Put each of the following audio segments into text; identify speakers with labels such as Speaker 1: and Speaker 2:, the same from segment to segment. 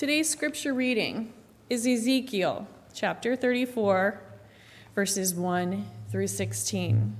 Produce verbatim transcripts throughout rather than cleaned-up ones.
Speaker 1: Today's scripture reading is Ezekiel chapter thirty-four, verses one through sixteen.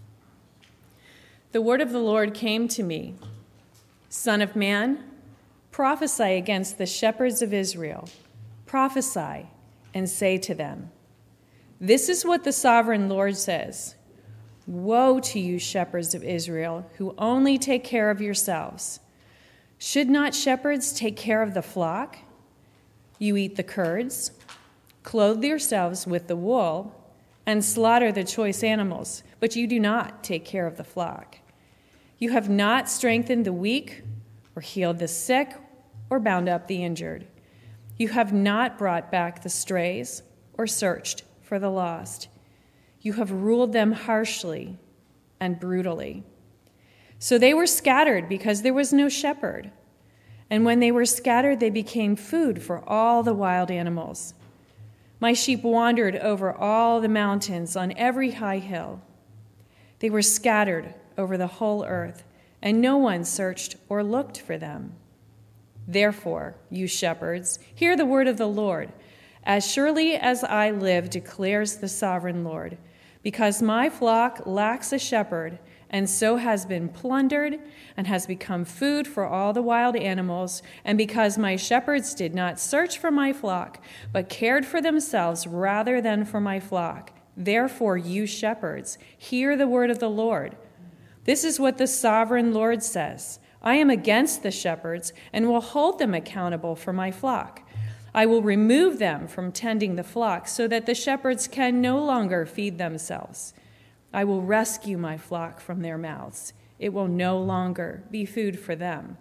Speaker 1: The word of the Lord came to me, Son of man, prophesy against the shepherds of Israel. Prophesy and say to them, this is what the sovereign Lord says. Woe to you, shepherds of Israel, who only take care of yourselves. Should not shepherds take care of the flock? You eat the curds, clothe yourselves with the wool, and slaughter the choice animals, but you do not take care of the flock. You have not strengthened the weak, or healed the sick, or bound up the injured. You have not brought back the strays, or searched for the lost. You have ruled them harshly and brutally. So they were scattered because there was no shepherd. And when they were scattered, they became food for all the wild animals. My sheep wandered over all the mountains on every high hill. They were scattered over the whole earth, and no one searched or looked for them. Therefore, you shepherds, hear the word of the Lord. As surely as I live, declares the sovereign Lord, because my flock lacks a shepherd, and so has been plundered and has become food for all the wild animals, and because my shepherds did not search for my flock, but cared for themselves rather than for my flock. Therefore, you shepherds, hear the word of the Lord. This is what the sovereign Lord says. I am against the shepherds and will hold them accountable for my flock. I will remove them from tending the flock so that the shepherds can no longer feed themselves. I will rescue my flock from their mouths. It will no longer be food for them.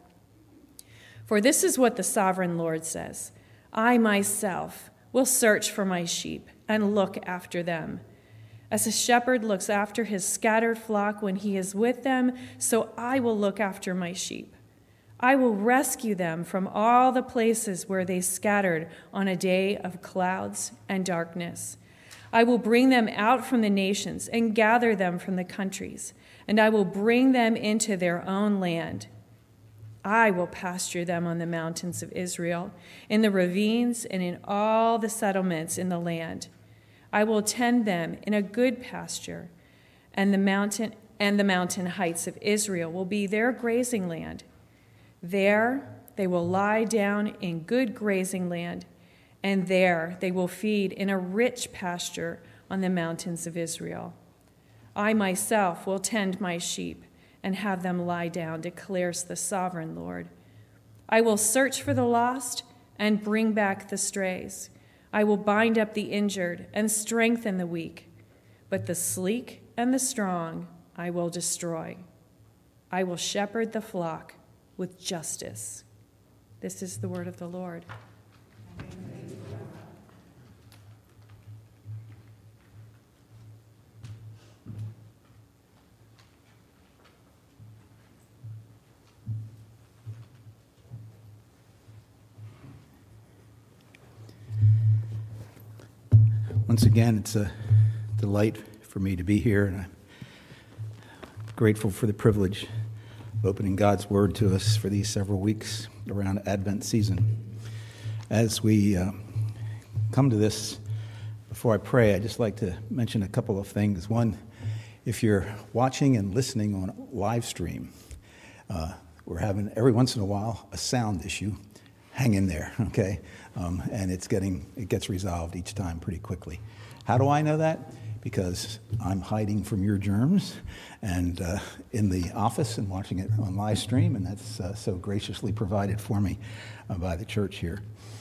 Speaker 1: For this is what the sovereign Lord says. I myself will search for my sheep and look after them. As a shepherd looks after his scattered flock when he is with them, so I will look after my sheep. I will rescue them from all the places where they scattered on a day of clouds and darkness. I will bring them out from the nations and gather them from the countries, and I will bring them into their own land. I will pasture them on the mountains of Israel, in the ravines, and in all the settlements in the land. I will tend them in a good pasture, and the mountain and the mountain heights of Israel will be their grazing land. There they will lie down in good grazing land, and there they will feed in a rich pasture on the mountains of Israel. I myself will tend my sheep and have them lie down, declares the sovereign Lord. I will search for the lost and bring back the strays. I will bind up the injured and strengthen the weak, but the sleek and the strong I will destroy. I will shepherd the flock with justice. This is the word of the Lord.
Speaker 2: Once again, it's a delight for me to be here, and I'm grateful for the privilege of opening God's Word to us for these several weeks around Advent season. As we uh, come to this, before I pray, I'd just like to mention a couple of things. One, if you're watching and listening on live stream, uh, we're having, every once in a while, a sound issue. Hang in there, okay? Um, and it's getting it gets resolved each time pretty quickly. How do I know that? Because I'm hiding from your germs and uh, in the office and watching it on live stream, and that's uh, so graciously provided for me uh, by the church here.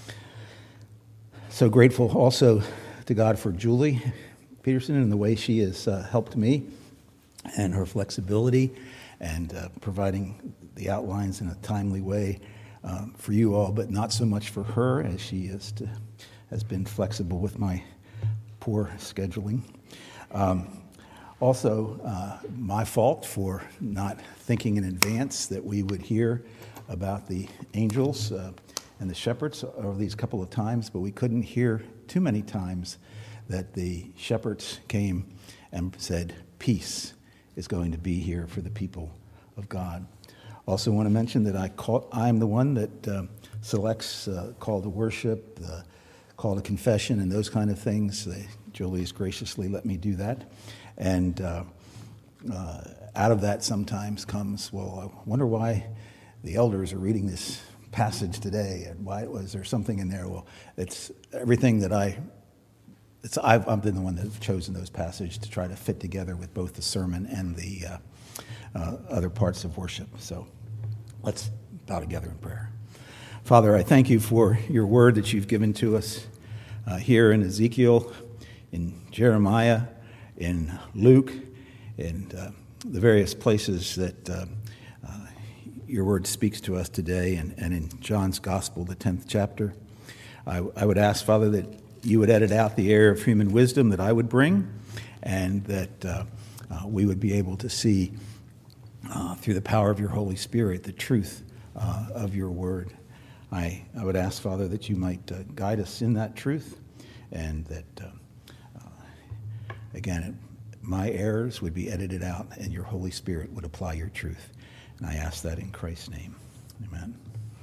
Speaker 2: So grateful also to God for Julie Peterson and the way she has uh, helped me and her flexibility and uh, providing the outlines in a timely way Um, for you all, but not so much for her, as she is to, has been flexible with my poor scheduling. Um, also, uh, my fault for not thinking in advance that we would hear about the angels uh, and the shepherds over these couple of times, but we couldn't hear too many times that the shepherds came and said, peace is going to be here for the people of God. Also want to mention that I call, I'm the one that uh, selects uh, call to worship, the call to confession, and those kind of things. They, Julie has graciously let me do that. And uh, uh, out of that sometimes comes, well, I wonder why the elders are reading this passage today, and why was there something in there? Well, it's everything that I, it's I've, I've been the one that have chosen those passages to try to fit together with both the sermon and the uh, uh, other parts of worship. So let's bow together in prayer. Father, I thank you for your word that you've given to us uh, here in Ezekiel, in Jeremiah, in Luke, and uh, the various places that uh, uh, your word speaks to us today, and, and in John's Gospel, the tenth chapter. I, I would ask, Father, that you would edit out the air of human wisdom that I would bring, and that uh, uh, we would be able to see uh, through the power of your Holy Spirit the truth uh, of your word. I, I would ask, Father, that you might uh, guide us in that truth, and that, uh, uh, again, my errors would be edited out, and your Holy Spirit would apply your truth. And I ask that in Christ's name. Amen.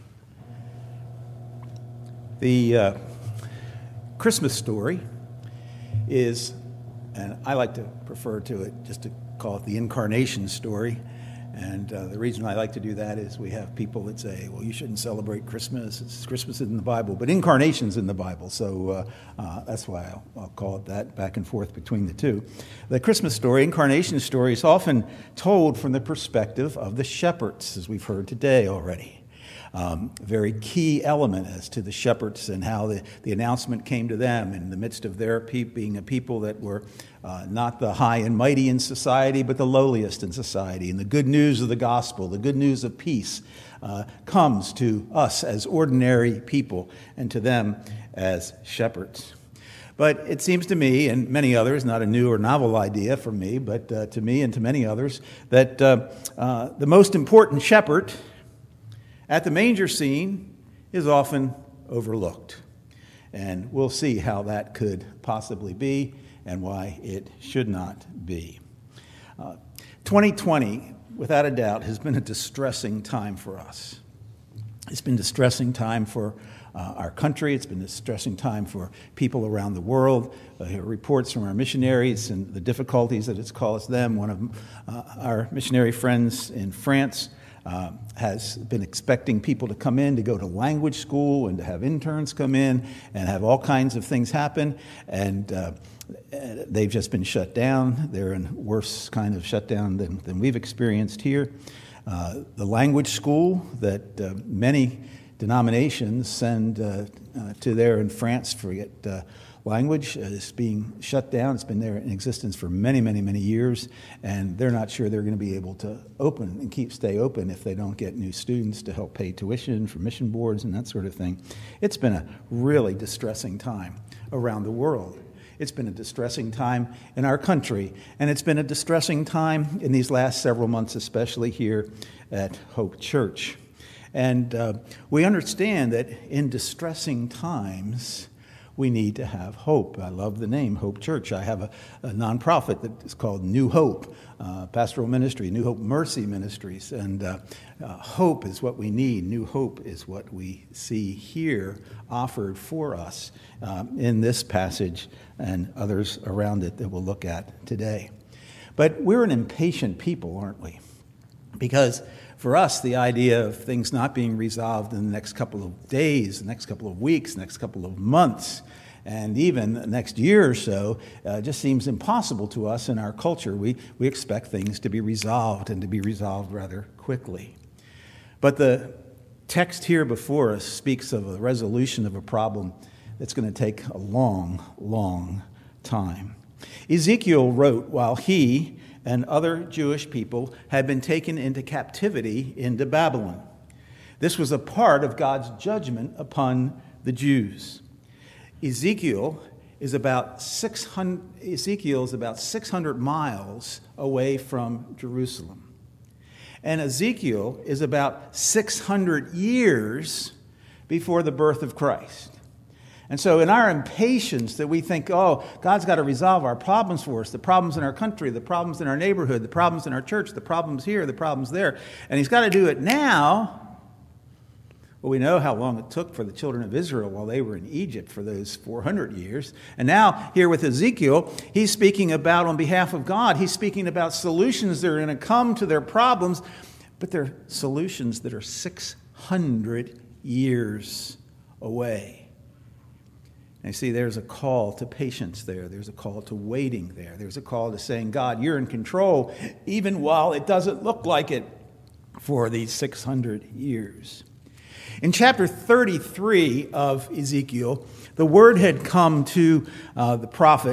Speaker 2: The uh, Christmas story is, and I like to prefer to it, just to call it the incarnation story. And uh, the reason I like to do that is we have people that say, well, you shouldn't celebrate Christmas. It's, Christmas is in the Bible, but incarnation's in the Bible. So uh, uh, that's why I'll, I'll call it that, back and forth between the two. The Christmas story, incarnation story, is often told from the perspective of the shepherds, as we've heard today already. Um, a very key element as to the shepherds and how the, the announcement came to them in the midst of their pe- being a people that were uh, not the high and mighty in society, but the lowliest in society. And the good news of the gospel, the good news of peace, uh, comes to us as ordinary people and to them as shepherds. But it seems to me, and many others, not a new or novel idea for me, but uh, to me and to many others, that uh, uh, the most important shepherd at the manger scene is often overlooked. And we'll see how that could possibly be and why it should not be. Uh, twenty twenty, without a doubt, has been a distressing time for us. It's been a distressing time for uh, our country. It's been a distressing time for people around the world. Uh, reports from our missionaries and the difficulties that it's caused them. One of uh, our missionary friends in France Uh, has been expecting people to come in to go to language school and to have interns come in and have all kinds of things happen. And uh, they've just been shut down. They're in worse kind of shutdown than, than we've experienced here. Uh, the language school that uh, many denominations send uh, uh, to there in France for get uh, language is being shut down. It's been there in existence for many, many, many years, and they're not sure they're going to be able to open and keep stay open if they don't get new students to help pay tuition for mission boards and that sort of thing. It's been a really distressing time around the world. It's been a distressing time in our country, and it's been a distressing time in these last several months, especially here at Hope Church. And uh, we understand that in distressing times, we need to have hope. I love the name, Hope Church. I have a, a nonprofit that is called New Hope, uh, pastoral ministry, New Hope Mercy Ministries. And uh, uh, hope is what we need. New hope is what we see here offered for us uh, in this passage and others around it that we'll look at today. But we're an impatient people, aren't we? Because for us, the idea of things not being resolved in the next couple of days, the next couple of weeks, the next couple of months, and even the next year or so, uh, just seems impossible to us in our culture. We, we expect things to be resolved and to be resolved rather quickly. But the text here before us speaks of a resolution of a problem that's going to take a long, long time. Ezekiel wrote while he and other Jewish people had been taken into captivity into Babylon. This was a part of God's judgment upon the Jews. Ezekiel is about six hundred, Ezekiel is about six hundred miles away from Jerusalem. And Ezekiel is about six hundred years before the birth of Christ. And so in our impatience that we think, oh, God's got to resolve our problems for us, the problems in our country, the problems in our neighborhood, the problems in our church, the problems here, the problems there, and he's got to do it now. Well, we know how long it took for the children of Israel while they were in Egypt for those four hundred years. And now, here with Ezekiel, he's speaking about, on behalf of God, he's speaking about solutions that are going to come to their problems, but they're solutions that are six hundred years away. And you see, there's a call to patience there. There's a call to waiting there. There's a call to saying, God, you're in control, even while it doesn't look like it for these six hundred years. In chapter thirty-three of Ezekiel, the word had come to uh, the prophet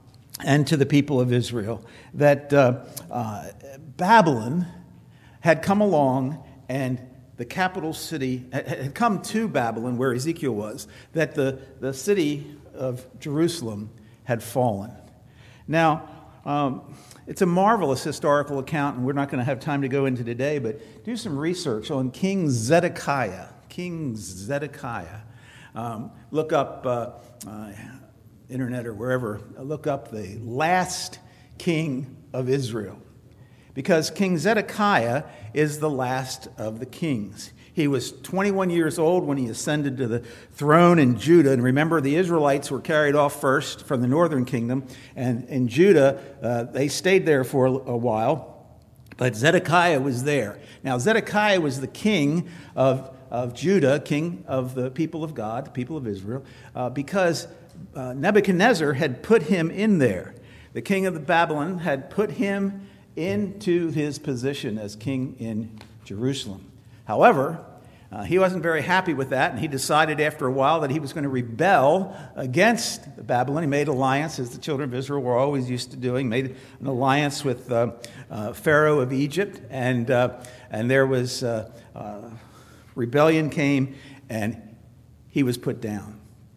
Speaker 2: and to the people of Israel that uh, uh, Babylon had come along, and the capital city had come to Babylon, where Ezekiel was, that the, the city of Jerusalem had fallen. Now, um, it's a marvelous historical account, and we're not going to have time to go into today, but do some research on King Zedekiah. King Zedekiah. Um, look up, uh, uh, internet or wherever, look up the last king of Israel. Because King Zedekiah is the last of the kings. He was twenty-one years old when he ascended to the throne in Judah. And remember, the Israelites were carried off first from the northern kingdom. And in Judah, uh, they stayed there for a, a while. But Zedekiah was there. Now, Zedekiah was the king of of Judah, king of the people of God, the people of Israel, uh, because uh, Nebuchadnezzar had put him in there. The king of the Babylon had put him into his position as king in Jerusalem. However, uh, he wasn't very happy with that, and he decided after a while that he was going to rebel against Babylon. He made alliance, as the children of Israel were always used to doing, made an alliance with uh, uh, Pharaoh of Egypt, and, uh, and there was... Uh, uh, Rebellion came, and he was put down.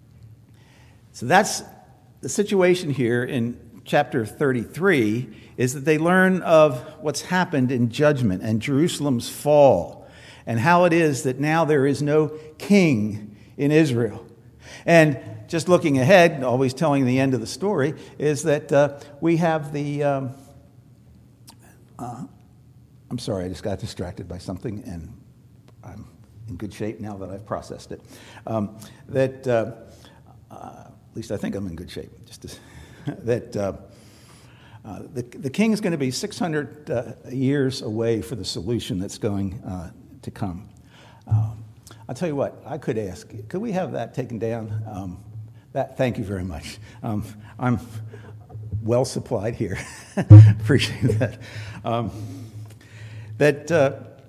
Speaker 2: So that's the situation here in chapter thirty-three, is that they learn of what's happened in judgment and Jerusalem's fall, and how it is that now there is no king in Israel. And just looking ahead, always telling the end of the story, is that uh, we have the... Um, uh, I'm sorry, I just got distracted by something, and I'm in good shape now that I've processed it. Um, that, uh, uh, at least I think I'm in good shape. Just to, that uh, uh, the, the king is going to be six hundred uh, years away for the solution that's going uh, to come. Um, I'll tell you what, I could ask, could we have that taken down? Um, that, thank you very much. Um, I'm well supplied here. Appreciate that. Um, that... Uh,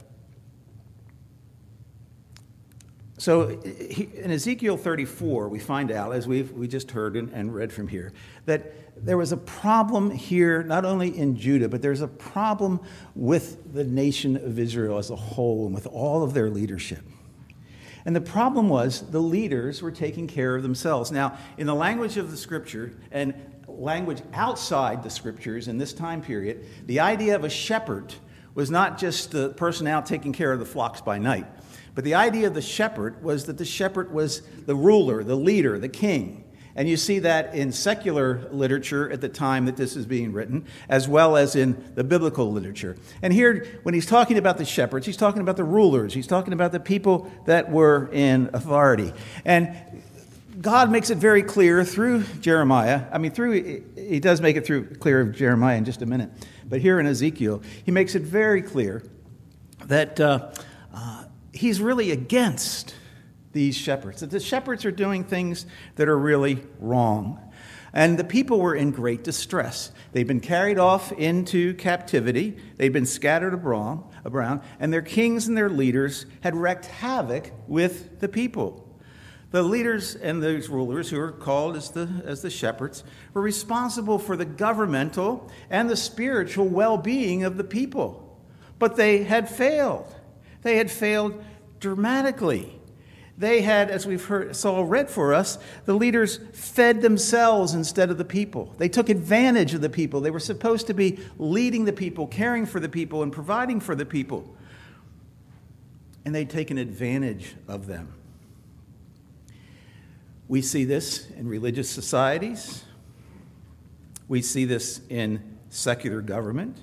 Speaker 2: So in Ezekiel thirty-four, we find out, as we've we just heard and, and read from here, that there was a problem here, not only in Judah, but there's a problem with the nation of Israel as a whole and with all of their leadership. And the problem was the leaders were taking care of themselves. Now, in the language of the Scripture and language outside the Scriptures in this time period, the idea of a shepherd was not just the person out taking care of the flocks by night. But the idea of the shepherd was that the shepherd was the ruler, the leader, the king. And you see that in secular literature at the time that this is being written, as well as in the biblical literature. And here, when he's talking about the shepherds, he's talking about the rulers. He's talking about the people that were in authority. And God makes it very clear through Jeremiah. I mean, through he does make it through clear of Jeremiah in just a minute. But here in Ezekiel, he makes it very clear that... Uh, uh, He's really against these shepherds. That the shepherds are doing things that are really wrong. And the people were in great distress. They'd been carried off into captivity. They'd been scattered abroad, and their kings and their leaders had wreaked havoc with the people. The leaders and those rulers, who are called as the, as the shepherds, were responsible for the governmental and the spiritual well-being of the people. But they had failed. They had failed dramatically. They had, as we've heard, saw read for us, the leaders fed themselves instead of the people. They took advantage of the people. They were supposed to be leading the people, caring for the people, and providing for the people. And they'd taken advantage of them. We see this in religious societies. We see this in secular government.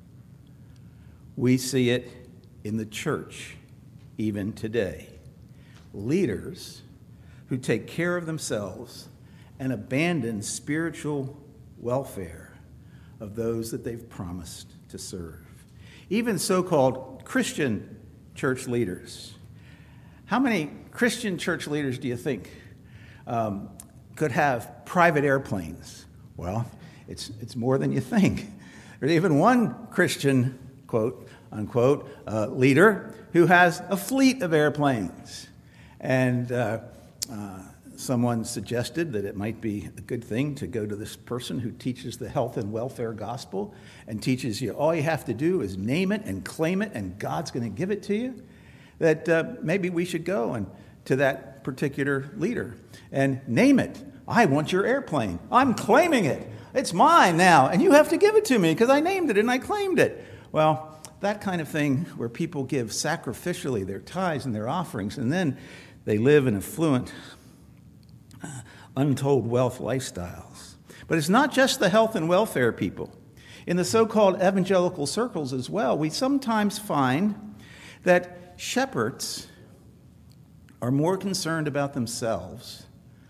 Speaker 2: We see it in the church, even today. Leaders who take care of themselves and abandon spiritual welfare of those that they've promised to serve. Even so-called Christian church leaders. How many Christian church leaders do you think um, could have private airplanes? Well, it's it's more than you think. There's even one Christian, quote, unquote, uh, leader who has a fleet of airplanes. And uh, uh, someone suggested that it might be a good thing to go to this person who teaches the health and welfare gospel and teaches you all you have to do is name it and claim it and God's going to give it to you. That uh, maybe we should go and to that particular leader and name it. I want your airplane. I'm claiming it. It's mine now, and you have to give it to me because I named it and I claimed it. Well, that kind of thing where people give sacrificially their tithes and their offerings, and then they live in affluent, uh, untold wealth lifestyles. But it's not just the health and welfare people. In the so-called evangelical circles as well, we sometimes find that shepherds are more concerned about themselves.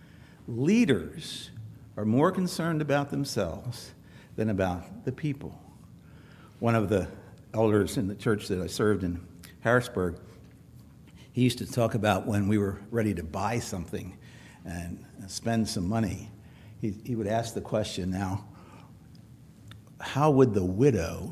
Speaker 2: Leaders are more concerned about themselves than about the people. One of the elders in the church that I served in Harrisburg, he used to talk about when we were ready to buy something and spend some money. He, he would ask the question, now, how would the widow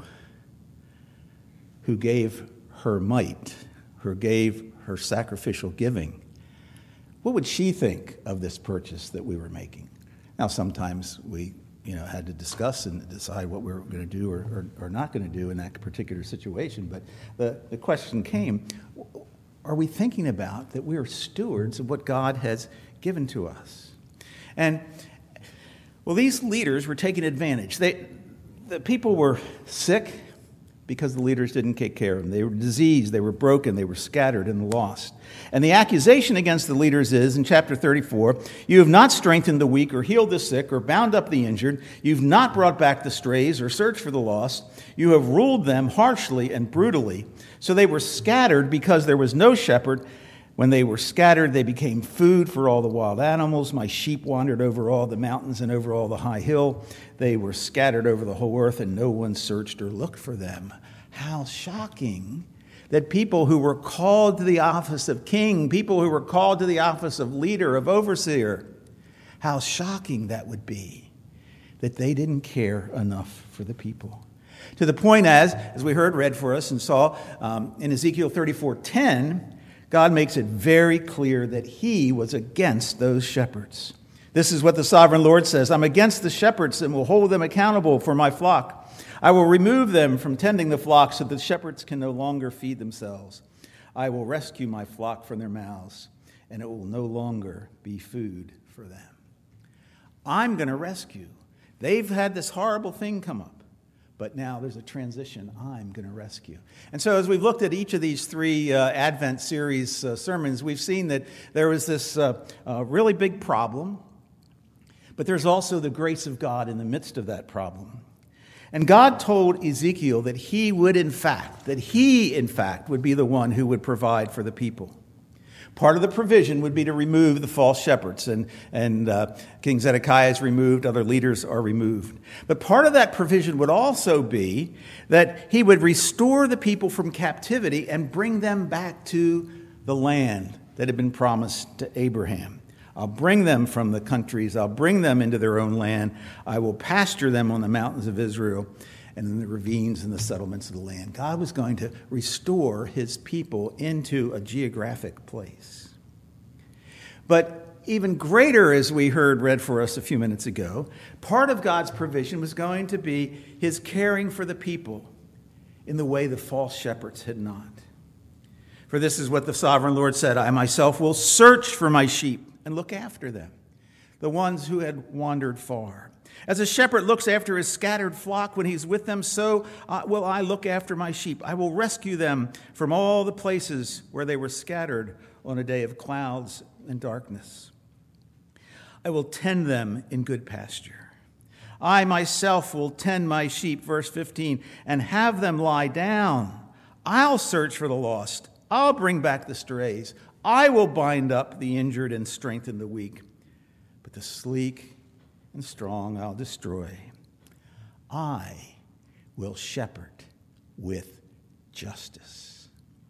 Speaker 2: who gave her mite, who gave her sacrificial giving, what would she think of this purchase that we were making? Now, sometimes we, you know, had to discuss and decide what we were going to do or, or, or not going to do in that particular situation. But the, the question came, are we thinking about that we are stewards of what God has given to us? And, well, these leaders were taking advantage. They, the people were sick because the leaders didn't take care of them. They were diseased, they were broken, they were scattered and lost. And the accusation against the leaders is, in chapter thirty-four, you have not strengthened the weak or healed the sick or bound up the injured. You've not brought back the strays or searched for the lost. You have ruled them harshly and brutally. So they were scattered because there was no shepherd. When they were scattered, they became food for all the wild animals. My sheep wandered over all the mountains and over all the high hill. They were scattered over the whole earth, and no one searched or looked for them. How shocking that people who were called to the office of king, people who were called to the office of leader, of overseer, how shocking that would be that they didn't care enough for the people. To the point as, as we heard read for us and saw um, in Ezekiel thirty-four ten, God makes it very clear that he was against those shepherds. This is what the sovereign Lord says, I'm against the shepherds and will hold them accountable for my flock. I will remove them from tending the flock so that shepherds can no longer feed themselves. I will rescue my flock from their mouths, and it will no longer be food for them. I'm going to rescue. They've had this horrible thing come up. But now there's a transition. I'm going to rescue. And so as we've looked at each of these three uh, Advent series uh, sermons, we've seen that there was this uh, uh, really big problem, but there's also the grace of God in the midst of that problem. And God told Ezekiel that he would in fact, that he in fact would be the one who would provide for the people. Part of the provision would be to remove the false shepherds, and, and uh, King Zedekiah is removed, other leaders are removed. But part of that provision would also be that he would restore the people from captivity and bring them back to the land that had been promised to Abraham. I'll bring them from the countries, I'll bring them into their own land, I will pasture them on the mountains of Israel and in the ravines and the settlements of the land. God was going to restore his people into a geographic place. But even greater, as we heard read for us a few minutes ago, part of God's provision was going to be his caring for the people in the way the false shepherds had not. For this is what the sovereign Lord said, I myself will search for my sheep and look after them, the ones who had wandered far. As a shepherd looks after his scattered flock when he's with them, so will I look after my sheep. I will rescue them from all the places where they were scattered on a day of clouds and darkness. I will tend them in good pasture. I myself will tend my sheep, verse fifteen, and have them lie down. I'll search for the lost. I'll bring back the strays. I will bind up the injured and strengthen the weak. But the sleek and strong I'll destroy. I will shepherd with justice.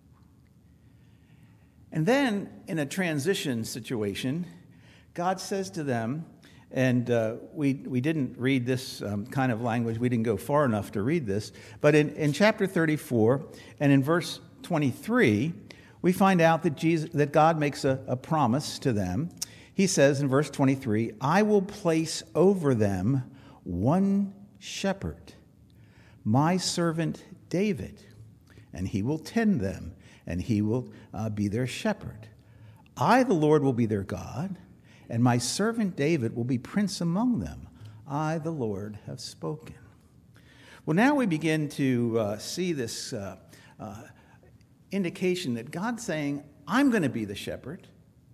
Speaker 2: And then, in a transition situation, God says to them, and uh, we we didn't read this um, kind of language, we didn't go far enough to read this, but in, in chapter thirty-four and in verse twenty-three, we find out that Jesus, that God makes a, a promise to them. He says in verse twenty-three, I will place over them one shepherd, my servant David, and he will tend them, and he will uh, be their shepherd. I, the Lord, will be their God, and my servant David will be prince among them. I, the Lord, have spoken. Well, now we begin to uh, see this uh, uh, indication that God's saying, I'm going to be the shepherd.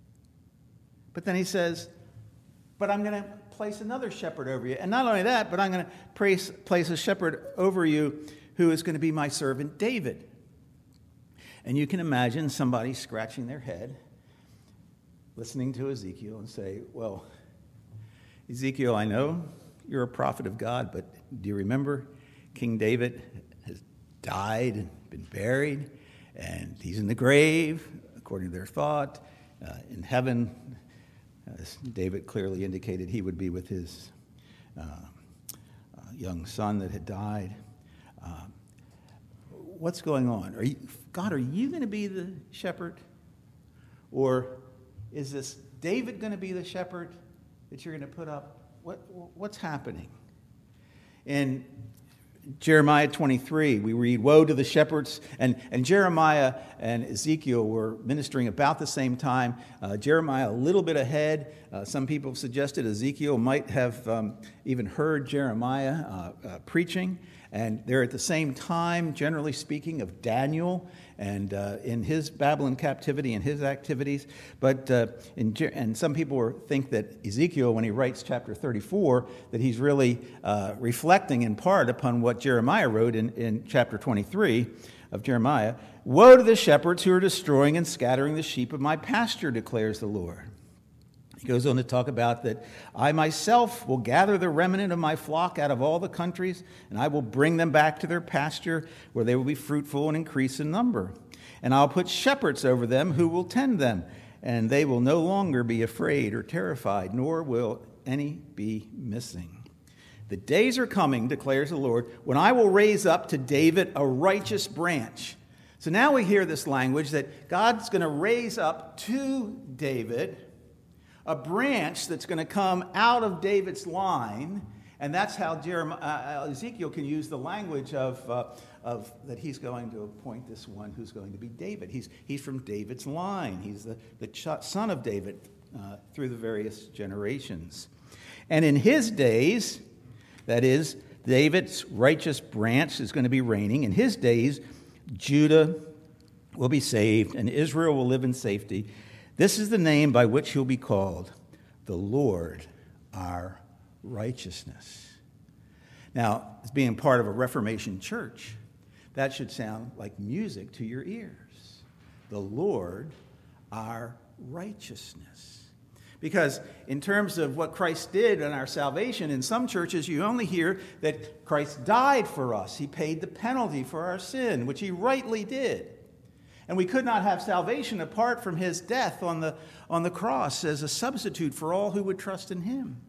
Speaker 2: But then he says, but I'm going to place another shepherd over you. And not only that, but I'm going to place, place a shepherd over you who is going to be my servant David. And you can imagine somebody scratching their head, listening to Ezekiel and say, well, Ezekiel, I know you're a prophet of God, but do you remember King David has died and been buried, and he's in the grave, according to their thought, uh, in heaven, as David clearly indicated he would be with his uh, uh, young son that had died. Uh, what's going on? Are you, God, are you going to be the shepherd? Or is this David going to be the shepherd that you're going to put up? What what's happening? In Jeremiah twenty-three, we read, woe to the shepherds. And, and Jeremiah and Ezekiel were ministering about the same time. Uh, Jeremiah a little bit ahead. Uh, some people have suggested Ezekiel might have um, even heard Jeremiah uh, uh, preaching. And they're at the same time, generally speaking, of Daniel and uh, in his Babylon captivity and his activities. But uh, in, and some people think that Ezekiel, when he writes chapter thirty-four, that he's really uh, reflecting in part upon what Jeremiah wrote in, in chapter twenty-three of Jeremiah. Woe to the shepherds who are destroying and scattering the sheep of my pasture, declares the Lord. He goes on to talk about that I myself will gather the remnant of my flock out of all the countries, and I will bring them back to their pasture where they will be fruitful and increase in number. And I'll put shepherds over them who will tend them, and they will no longer be afraid or terrified, nor will any be missing. The days are coming, declares the Lord, when I will raise up to David a righteous branch. So now we hear this language that God's going to raise up to David a branch that's going to come out of David's line, and that's how Jeremiah, uh, Ezekiel can use the language of, uh, of that he's going to appoint this one who's going to be David. He's, he's from David's line. He's the, the ch- son of David uh, through the various generations. And in his days, that is, David's righteous branch is going to be reigning. In his days, Judah will be saved, and Israel will live in safety. This is the name by which he'll be called, the Lord our righteousness. Now, as being part of a Reformation church, that should sound like music to your ears. The Lord our righteousness. Because in terms of what Christ did in our salvation, in some churches you only hear that Christ died for us. He paid the penalty for our sin, which he rightly did. And we could not have salvation apart from his death on the, on the cross as a substitute for all who would trust in him.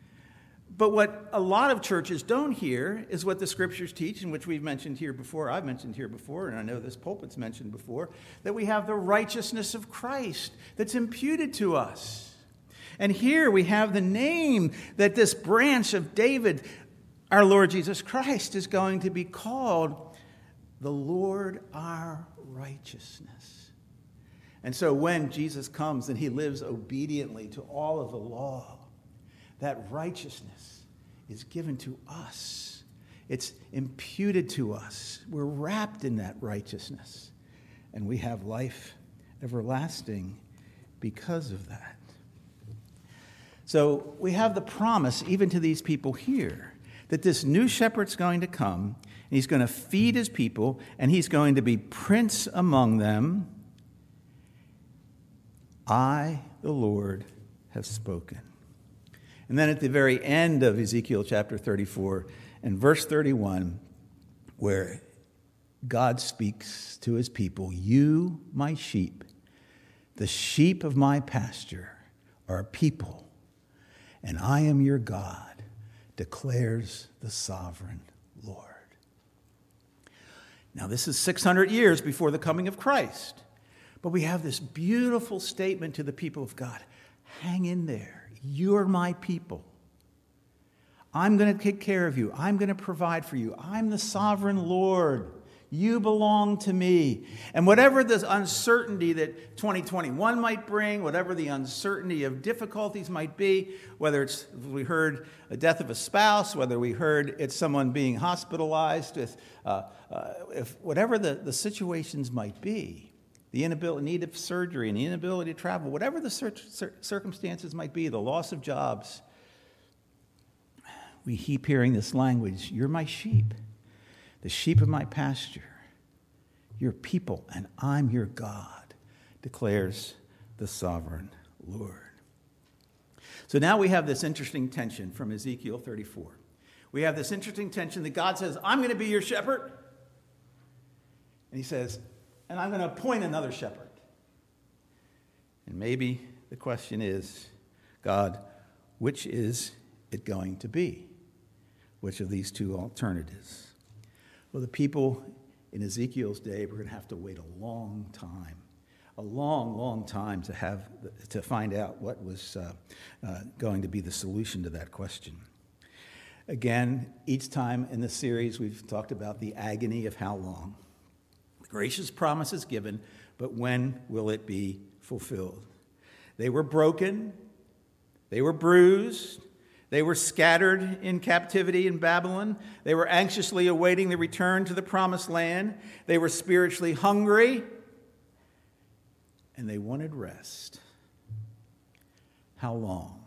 Speaker 2: But what a lot of churches don't hear is what the scriptures teach, and which we've mentioned here before, I've mentioned here before, and I know this pulpit's mentioned before, that we have the righteousness of Christ that's imputed to us. And here we have the name that this branch of David, our Lord Jesus Christ, is going to be called the Lord our righteousness. And so when Jesus comes and he lives obediently to all of the law, that righteousness is given to us. It's imputed to us. We're wrapped in that righteousness. And we have life everlasting because of that. So we have the promise, even to these people here, that this new shepherd's going to come, and he's going to feed his people, and he's going to be prince among them. I, the Lord, have spoken. And then at the very end of Ezekiel chapter thirty-four, and verse thirty-one, where God speaks to his people, you, my sheep, the sheep of my pasture, are a people, and I am your God, declares the sovereign Lord. Now, this is six hundred years before the coming of Christ, but we have this beautiful statement to the people of God. Hang in there. You're my people. I'm going to take care of you. I'm going to provide for you. I'm the sovereign Lord. You belong to me. And whatever the uncertainty that twenty twenty-one might bring, whatever the uncertainty of difficulties might be, whether it's, we heard, a death of a spouse, whether we heard it's someone being hospitalized, if, uh, uh, if whatever the, the situations might be, the inability, need of surgery and the inability to travel, whatever the cir- cir- circumstances might be, the loss of jobs, we keep hearing this language, you're my sheep. The sheep of my pasture, your people, and I'm your God, declares the sovereign Lord. So now we have this interesting tension from Ezekiel thirty-four. We have this interesting tension that God says, I'm going to be your shepherd. And he says, and I'm going to appoint another shepherd. And maybe the question is, God, which is it going to be? Which of these two alternatives? Well, the people in Ezekiel's day were going to have to wait a long time, a long, long time to have to find out what was uh, uh, going to be the solution to that question. Again, each time in the series, we've talked about the agony of how long. The gracious promise is given, but when will it be fulfilled? They were broken. They were bruised. They were scattered in captivity in Babylon. They were anxiously awaiting the return to the promised land. They were spiritually hungry, and they wanted rest. How long?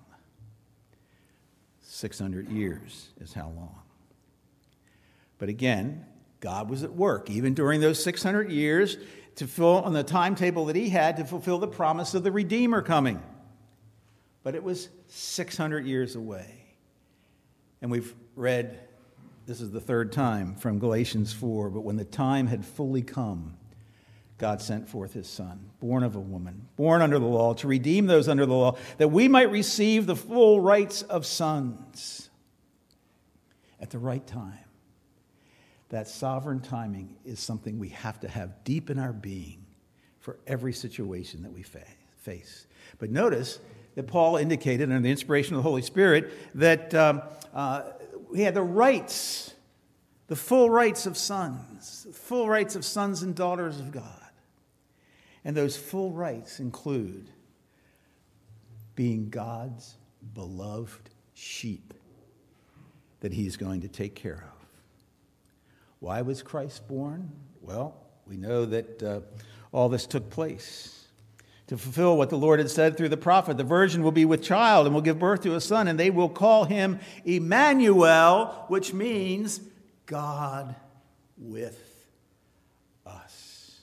Speaker 2: six hundred years is how long. But again, God was at work, even during those six hundred years, to fill on the timetable that he had to fulfill the promise of the Redeemer coming. But it was six hundred years away. And we've read, this is the third time from Galatians four, but when the time had fully come, God sent forth his Son, born of a woman, born under the law, to redeem those under the law, that we might receive the full rights of sons at the right time. That sovereign timing is something we have to have deep in our being for every situation that we fa- face. But notice that Paul indicated under the inspiration of the Holy Spirit that um, uh, we had the rights, the full rights of sons, the full rights of sons and daughters of God. And those full rights include being God's beloved sheep that he's going to take care of. Why was Christ born? Well, we know that uh, all this took place to fulfill what the Lord had said through the prophet. The virgin will be with child and will give birth to a son, and they will call him Emmanuel, which means God with us.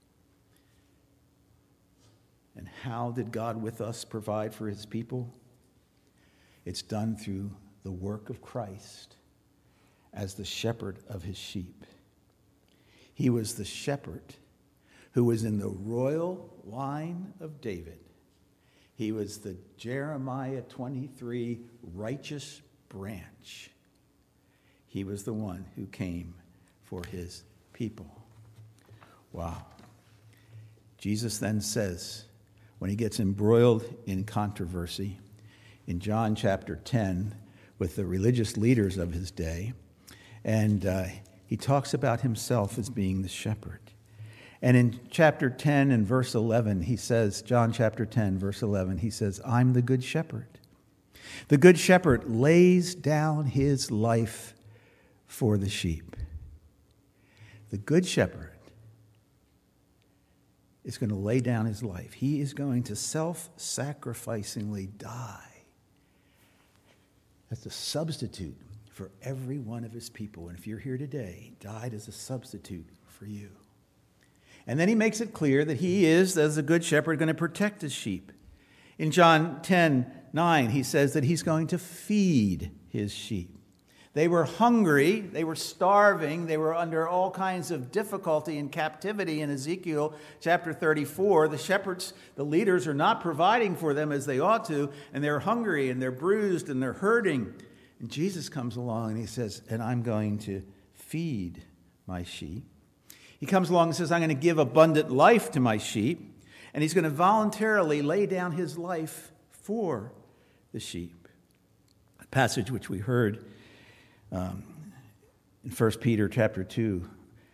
Speaker 2: And how did God with us provide for his people? It's done through the work of Christ as the shepherd of his sheep. He was the shepherd who was in the royal line of David. He was the Jeremiah twenty-three righteous branch. He was the one who came for his people. Wow. Jesus then says, when he gets embroiled in controversy, in John chapter ten, with the religious leaders of his day, and uh, he talks about himself as being the shepherd. And in chapter ten and verse eleven, he says, John chapter ten, verse eleven, he says, I'm the good shepherd. The good shepherd lays down his life for the sheep. The good shepherd is going to lay down his life. He is going to self-sacrificingly die as a substitute for every one of his people. And if you're here today, he died as a substitute for you. And then he makes it clear that he is, as a good shepherd, going to protect his sheep. In John ten nine, he says that he's going to feed his sheep. They were hungry, they were starving, they were under all kinds of difficulty and captivity in Ezekiel chapter thirty-four. The shepherds, the leaders, are not providing for them as they ought to, and they're hungry and they're bruised and they're hurting. And Jesus comes along and he says, and I'm going to feed my sheep. He comes along and says, I'm going to give abundant life to my sheep. And he's going to voluntarily lay down his life for the sheep. A passage which we heard um, in First Peter chapter two,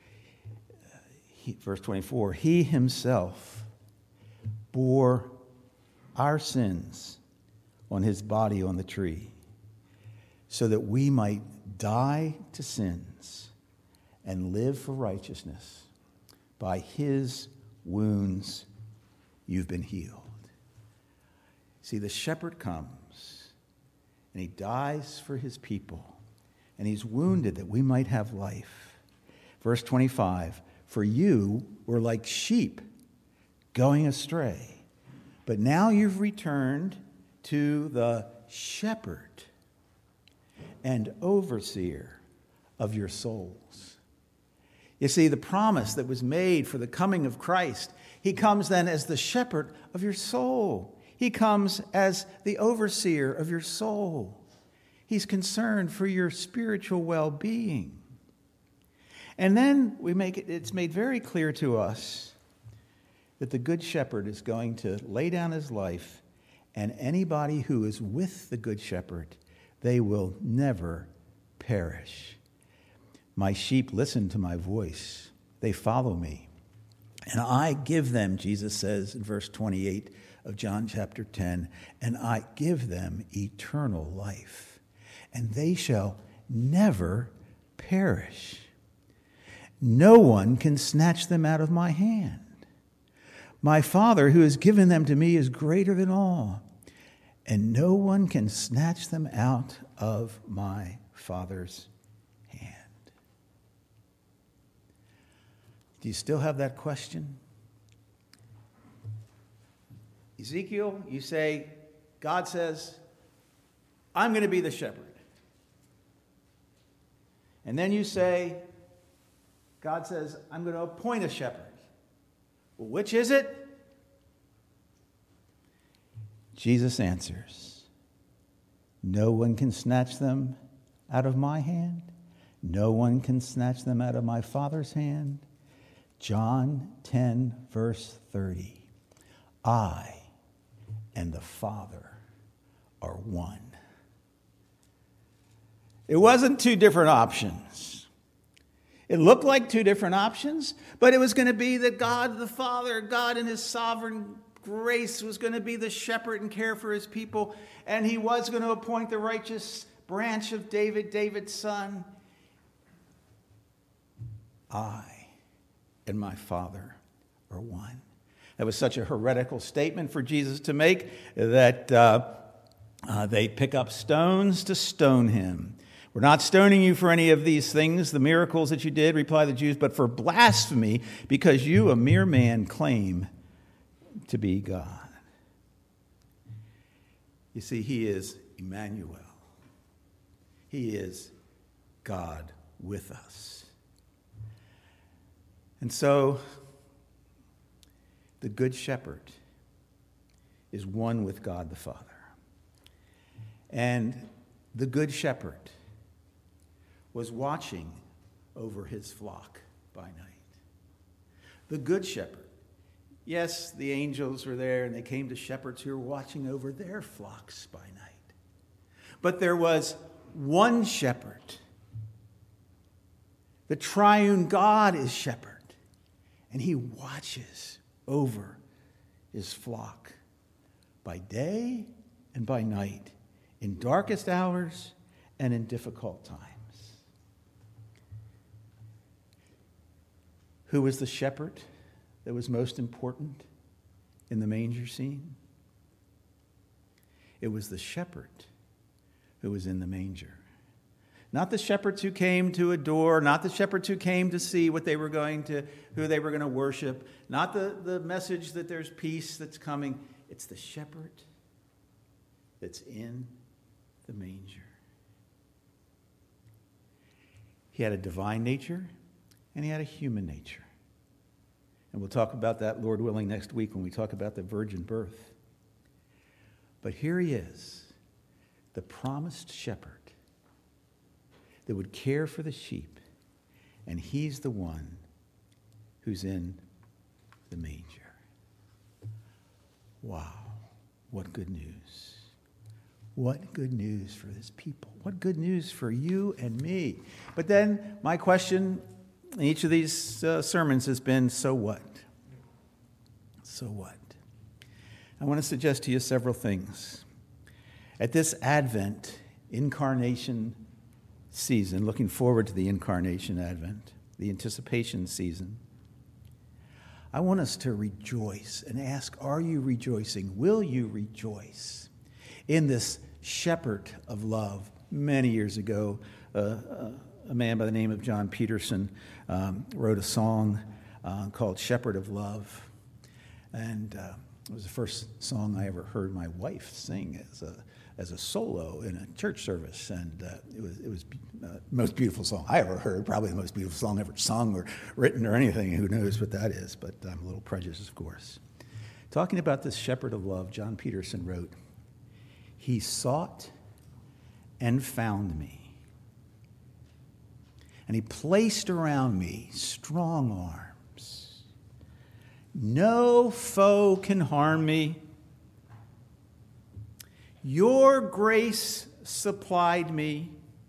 Speaker 2: he, verse twenty-four. He himself bore our sins on his body on the tree, so that we might die to sins and live for righteousness. By his wounds you've been healed. See, the shepherd comes and he dies for his people, and he's wounded that we might have life. Verse twenty-five, for you were like sheep going astray, but now you've returned to the shepherd and overseer of your souls. You see, the promise that was made for the coming of Christ, he comes then as the shepherd of your soul. He comes as the overseer of your soul. He's concerned for your spiritual well-being. And then we make it, it's made very clear to us that the good shepherd is going to lay down his life, and anybody who is with the good shepherd, they will never perish. My sheep listen to my voice. They follow me. And I give them, Jesus says in verse twenty-eight of John chapter ten, and I give them eternal life, and they shall never perish. No one can snatch them out of my hand. My Father who has given them to me is greater than all, and no one can snatch them out of my Father's hand. Do you still have that question? Ezekiel, you say, God says, I'm going to be the shepherd. And then you say, God says, I'm going to appoint a shepherd. Well, which is it? Jesus answers, no one can snatch them out of my hand. No one can snatch them out of my Father's hand. John ten, verse thirty. I and the Father are one. It wasn't two different options. It looked like two different options, but it was going to be that God the Father, God in his sovereign grace, was going to be the shepherd and care for his people, and he was going to appoint the righteous branch of David, David's son. I and my Father are one. That was such a heretical statement for Jesus to make that uh, uh, they pick up stones to stone him. We're not stoning you for any of these things, the miracles that you did, reply the Jews, but for blasphemy, because you, a mere man, claim to be God. You see, he is Emmanuel. He is God with us. And so, the Good Shepherd is one with God the Father. And the Good Shepherd was watching over his flock by night. The Good Shepherd. Yes, the angels were there, and they came to shepherds who were watching over their flocks by night. But there was one shepherd. The triune God is shepherd, and he watches over his flock by day and by night, in darkest hours and in difficult times. Who was the shepherd that was most important in the manger scene? It was the shepherd who was in the manger. Not the shepherds who came to adore, not the shepherds who came to see what they were going to, who they were going to worship, not the, the message that there's peace that's coming. It's the shepherd that's in the manger. He had a divine nature and he had a human nature. And we'll talk about that, Lord willing, next week when we talk about the virgin birth. But here he is, the promised shepherd that would care for the sheep, and he's the one who's in the manger. Wow, what good news. What good news for this people. What good news for you and me. But then my question in each of these uh, sermons has been, so what? So what? I want to suggest to you several things. At this Advent, incarnation season, looking forward to the incarnation Advent, the anticipation season, I want us to rejoice and ask, are you rejoicing? Will you rejoice in this shepherd of love? Many years ago, uh, uh, a man by the name of John Peterson um, wrote a song uh, called Shepherd of Love. And uh, it was the first song I ever heard my wife sing as a as a solo in a church service, and uh, it was it was the uh, most beautiful song I ever heard, probably the most beautiful song ever sung or written or anything. Who knows what that is, but I'm a little prejudiced, of course. Talking about this shepherd of love, John Peterson wrote, "He sought and found me, and he placed around me strong arms. No foe can harm me. Your grace supplied me,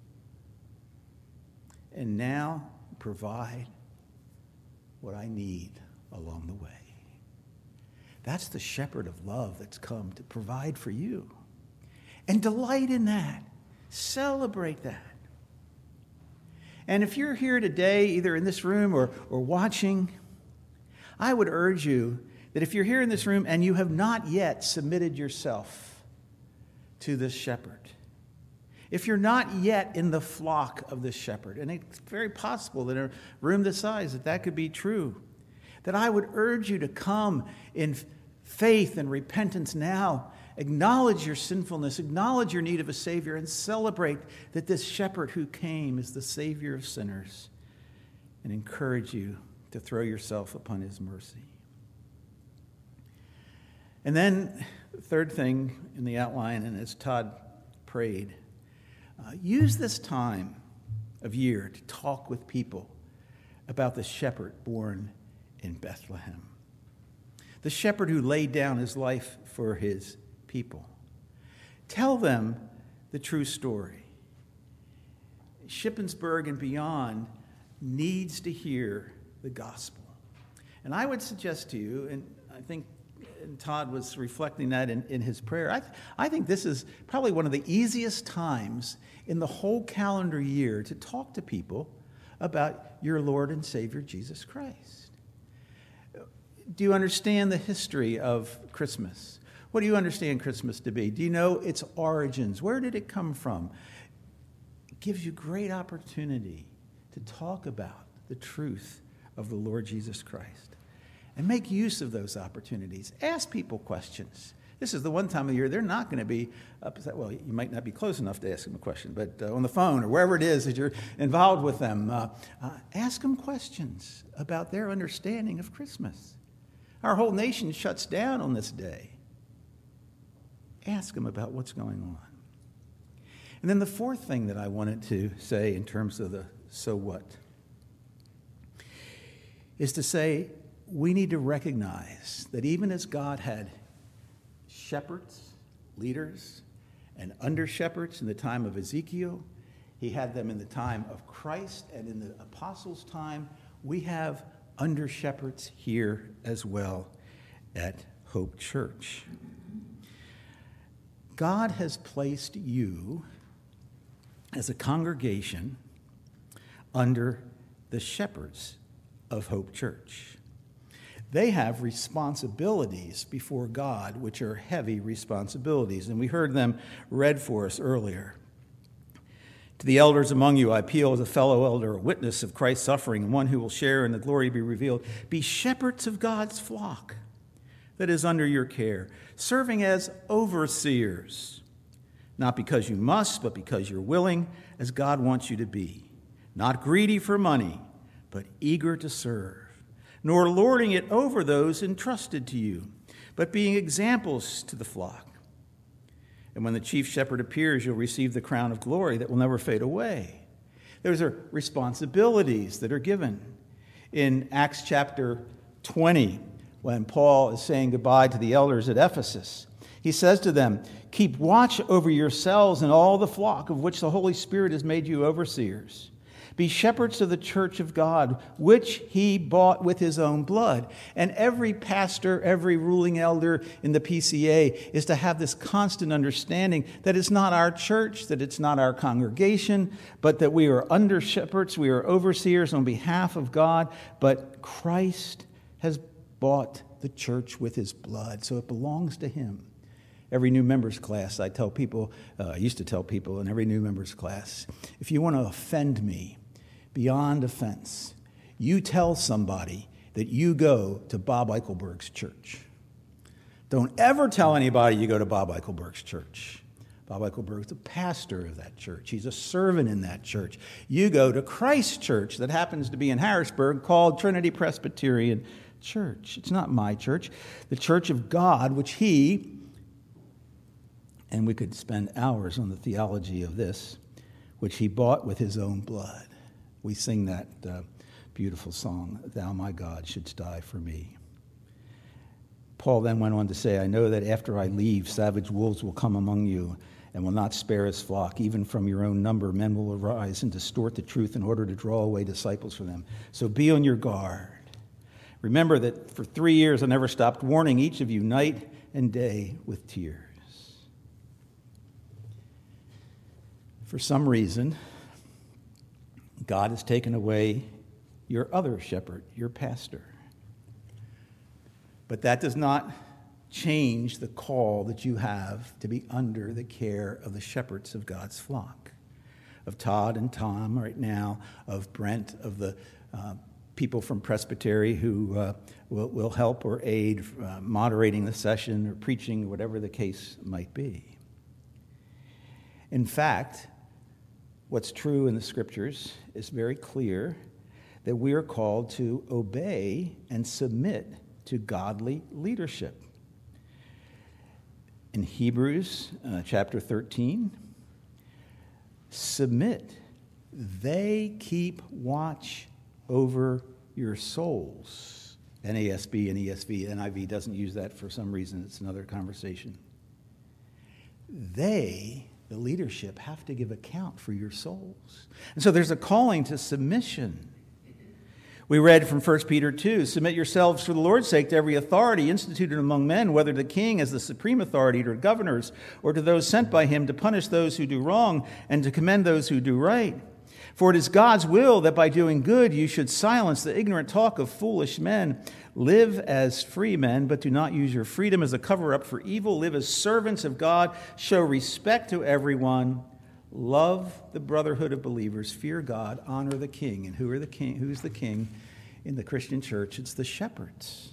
Speaker 2: and now provide what I need along the way." That's the shepherd of love that's come to provide for you. And delight in that. Celebrate that. And if you're here today, either in this room or, or watching, I would urge you that if you're here in this room and you have not yet submitted yourself to this shepherd, if you're not yet in the flock of this shepherd, and it's very possible that in a room this size that that could be true, that I would urge you to come in faith and repentance now, acknowledge your sinfulness, acknowledge your need of a Savior, and celebrate that this shepherd who came is the Savior of sinners, and encourage you to throw yourself upon his mercy. And then, third thing in the outline, and as Todd prayed, uh, use this time of year to talk with people about the shepherd born in Bethlehem. The shepherd who laid down his life for his people. Tell them the true story. Shippensburg and beyond needs to hear the gospel. And I would suggest to you, and I think and Todd was reflecting that in, in his prayer, I, th- I think this is probably one of the easiest times in the whole calendar year to talk to people about your Lord and Savior, Jesus Christ. Do you understand the history of Christmas? What do you understand Christmas to be? Do you know its origins? Where did it come from? It gives you great opportunity to talk about the truth of the Lord Jesus Christ. And make use of those opportunities. Ask people questions. This is the one time of year they're not going to be upset. Well, you might not be close enough to ask them a question, but uh, on the phone or wherever it is that you're involved with them, uh, uh, ask them questions about their understanding of Christmas. Our whole nation shuts down on this day. Ask them about what's going on. And then the fourth thing that I wanted to say in terms of the so what is to say, we need to recognize that even as God had shepherds, leaders, and under-shepherds in the time of Ezekiel, he had them in the time of Christ, and in the apostles' time, we have under-shepherds here as well at Hope Church. God has placed you as a congregation under the shepherds of Hope Church. They have responsibilities before God, which are heavy responsibilities, and we heard them read for us earlier. To the elders among you, I appeal as a fellow elder, a witness of Christ's suffering, and one who will share in the glory to be revealed. Be shepherds of God's flock that is under your care, serving as overseers, not because you must, but because you're willing, as God wants you to be, not greedy for money, but eager to serve, nor lording it over those entrusted to you, but being examples to the flock. And when the chief shepherd appears, you'll receive the crown of glory that will never fade away. Those are responsibilities that are given. In Acts chapter twenty, when Paul is saying goodbye to the elders at Ephesus, he says to them, keep watch over yourselves and all the flock of which the Holy Spirit has made you overseers. Be shepherds of the church of God, which he bought with his own blood. And every pastor, every ruling elder in the P C A is to have this constant understanding that it's not our church, that it's not our congregation, but that we are under shepherds, we are overseers on behalf of God, but Christ has bought the church with his blood, so it belongs to him. Every new members class, I tell people, uh, I used to tell people in every new members class, if you want to offend me beyond offense, you tell somebody that you go to Bob Eichelberg's church. Don't ever tell anybody you go to Bob Eichelberg's church. Bob Eichelberg is the pastor of that church. He's a servant in that church. You go to Christ's church that happens to be in Harrisburg called Trinity Presbyterian Church. It's not my church. The church of God, which he, and we could spend hours on the theology of this, which he bought with his own blood. We sing that uh, beautiful song, Thou my God shouldst die for me. Paul then went on to say, I know that after I leave, savage wolves will come among you and will not spare his flock. Even from your own number, men will arise and distort the truth in order to draw away disciples from them. So be on your guard. Remember that for three years I never stopped warning each of you night and day with tears. For some reason, God has taken away your other shepherd, your pastor. But that does not change the call that you have to be under the care of the shepherds of God's flock, of Todd and Tom right now, of Brent, of the uh, people from Presbytery who uh, will, will help or aid uh, moderating the session or preaching, whatever the case might be. In fact, what's true in the Scriptures is very clear that we are called to obey and submit to godly leadership. In Hebrews uh, chapter thirteen, submit. They keep watch over your souls. N A S B and E S V, N I V doesn't use that for some reason. It's another conversation. They, the leadership, have to give account for your souls. And so there's a calling to submission. We read from First Peter two, submit yourselves for the Lord's sake to every authority instituted among men, whether the king as the supreme authority or governors, or to those sent by him to punish those who do wrong and to commend those who do right. For it is God's will that by doing good you should silence the ignorant talk of foolish men. Live as free men, but do not use your freedom as a cover-up for evil. Live as servants of God. Show respect to everyone. Love the brotherhood of believers. Fear God. Honor the king. And who are the king? Who's the king in the Christian church? It's the shepherds.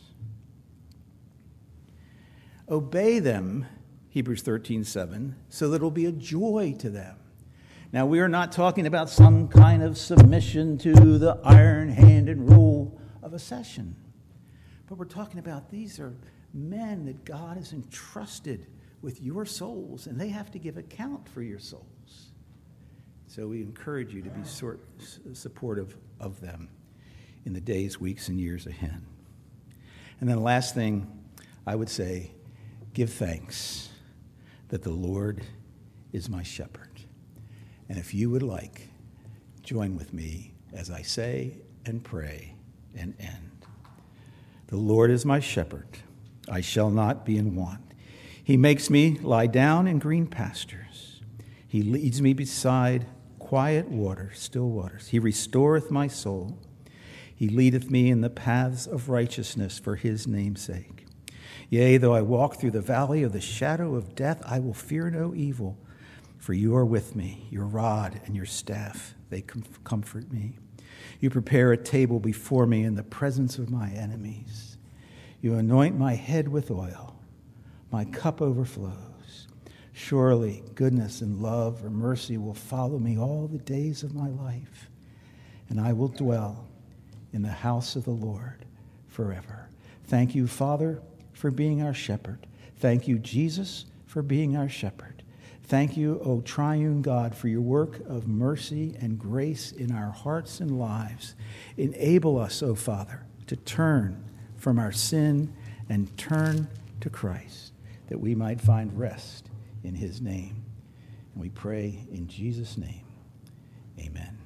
Speaker 2: Obey them, Hebrews thirteen seven, so that it will be a joy to them. Now, we are not talking about some kind of submission to the iron-handed rule of a session. But we're talking about these are men that God has entrusted with your souls, and they have to give account for your souls. So we encourage you to be sort, supportive of them in the days, weeks, and years ahead. And then the last thing I would say, give thanks that the Lord is my shepherd. And if you would like, join with me as I say and pray and end. The Lord is my shepherd. I shall not be in want. He makes me lie down in green pastures. He leads me beside quiet waters, still waters. He restoreth my soul. He leadeth me in the paths of righteousness for his name's sake. Yea, though I walk through the valley of the shadow of death, I will fear no evil. For you are with me, your rod and your staff, they com- comfort me. You prepare a table before me in the presence of my enemies. You anoint my head with oil. My cup overflows. Surely goodness and love or mercy will follow me all the days of my life, and I will dwell in the house of the Lord forever. Thank you, Father, for being our shepherd. Thank you, Jesus, for being our shepherd. Thank you, O triune God, for your work of mercy and grace in our hearts and lives. Enable us, O Father, to turn from our sin and turn to Christ, that we might find rest in his name. And we pray in Jesus' name. Amen.